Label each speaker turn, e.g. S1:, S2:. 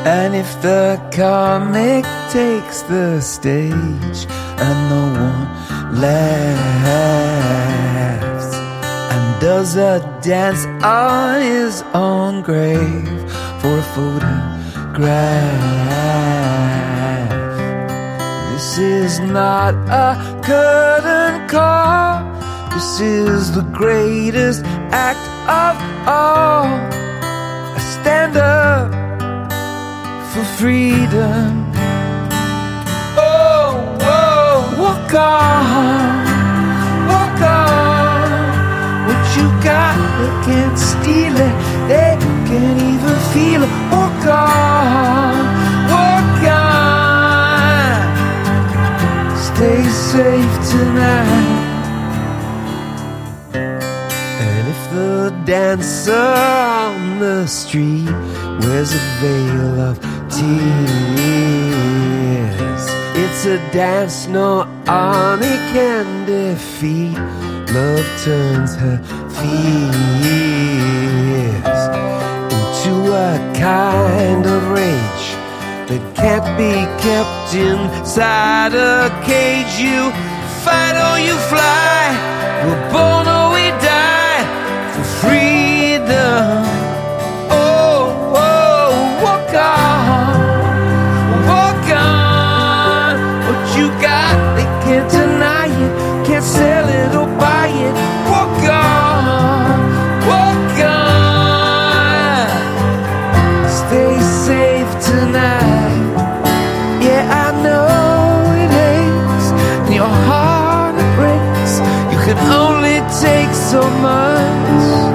S1: And if the comic takes the stage and no one laughs and does a dance on his own grave for a photograph, this is not a curtain call. This is the greatest act of all. I stand up for freedom. Oh, oh, walk on, walk on. What you got, they can't steal it. They can't even feel it. Walk on, walk on. Stay safe tonight. And if the dancer on the street wears a veil of tears, it's a dance no army can defeat. Love turns her fears into a kind of rage that can't be kept inside a cage. You fight or you fly, we're born or we die for freedom. Oh, oh, walk on, walk on. What you got, they can't deny it, can't sell it or buy it. Walk on, walk on. Stay safe tonight. Yeah, I know it aches and your heart it breaks. You can only take so much.